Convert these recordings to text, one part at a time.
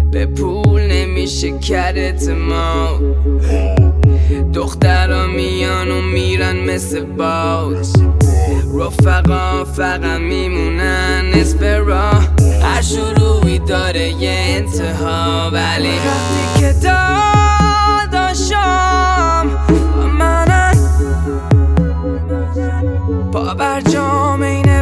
به پول نمیشه کرد اعتماد. دخترها میان و میرن مثل باز، رفقا فقط میمونن نصف راه. هر شروعی داره یه انتها، ولی وقتی که داداشام منن پا بر جامعین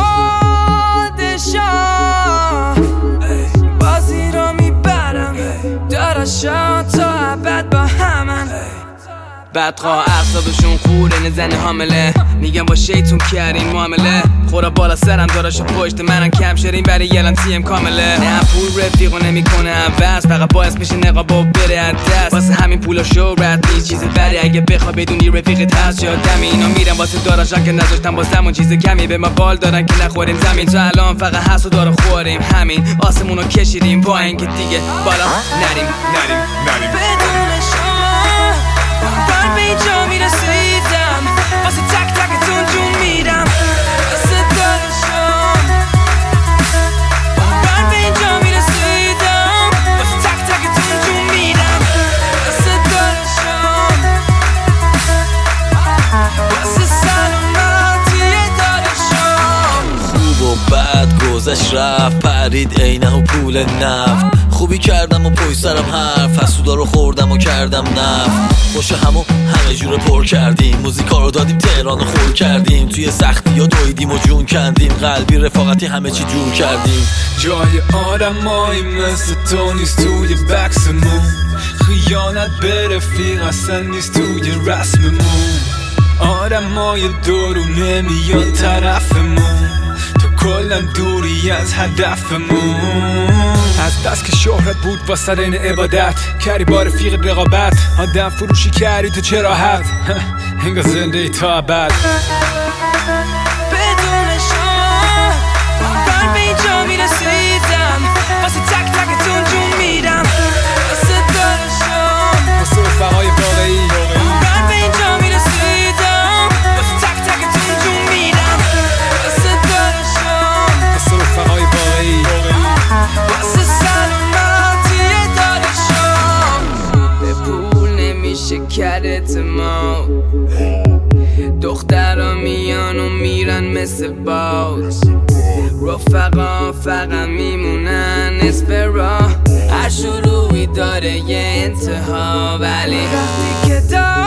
پادشاه، بازی رو میبرم داداشا تا ابد با همن. بدخواه اعصابشون خوره نزنه حامله، میگم با شیطون کردین معامله. خورا بالا سرم داراشو پشت منم کم شرین برای یلم تیم کامله. نه پول رفیقو نمیکنه عوض، فقط باعث میشه نقابو بره از دست. واسه همین پولا شهرت نیست چیز بری، اگه بخوا بدونی رفیقت هست یادمی. اینا میرن واسه داراشان که نذاشتن با زمون چیز کمی به ما بال دادن که نخوریم زمین. تا الان فقط هست و داره خوریم همین، آسمونو کشیدیم با اینکه دیگه بالا نریم. بدون شما بر به اینجا میرسیدم، واسه تک تکتون جون میدم. واسه دارشم بر به اینجا میرسیدم، واسه تک تکتون جون میدم. واسه دارشم واسه سلامتی دارشم. خوب و بد گذشت رفت پرید عینه و پول نفت. خوبی کردم و پشت سرم حرف، حسودا رو خوردم و کردم نفت. خوش همه جوره پر کردیم، موزیکا رو دادیم تهران رو خور کردیم. توی سختی ها دویدیم و جون کندیم، قلبی رفاقتی همه چی جور کردیم. جای آدمایی مثل تو نیست توی بکسمون، خیانت به رفیق اصلا نیست توی رسممون. آدمای دورو نمیان طرفمون، کلن دوری از هدفمون. از دست که شهرت بود واسه این عبادت، کردی با رفیقت رقابت، آدم فروشی کردی تو چه راحت. انگار زنده ای تا ابد. بدون شما بر به اینجا میرسیدم، واسه تک تکتون جون میدم. واسه دارشم واسه رفقای واقعی بر به اینجا میرسیدم، واسه تک تکتون جون میدم. واسه دارشم واسه رفقای واقعی واسه سلامتی دارشم. به پول نمیشه کرد اعتماد، دخترها میان و میرن مثل باز، رفقا فقط میمونن نصف راه. هر شروعی داره یه انتها، ولی وقتی که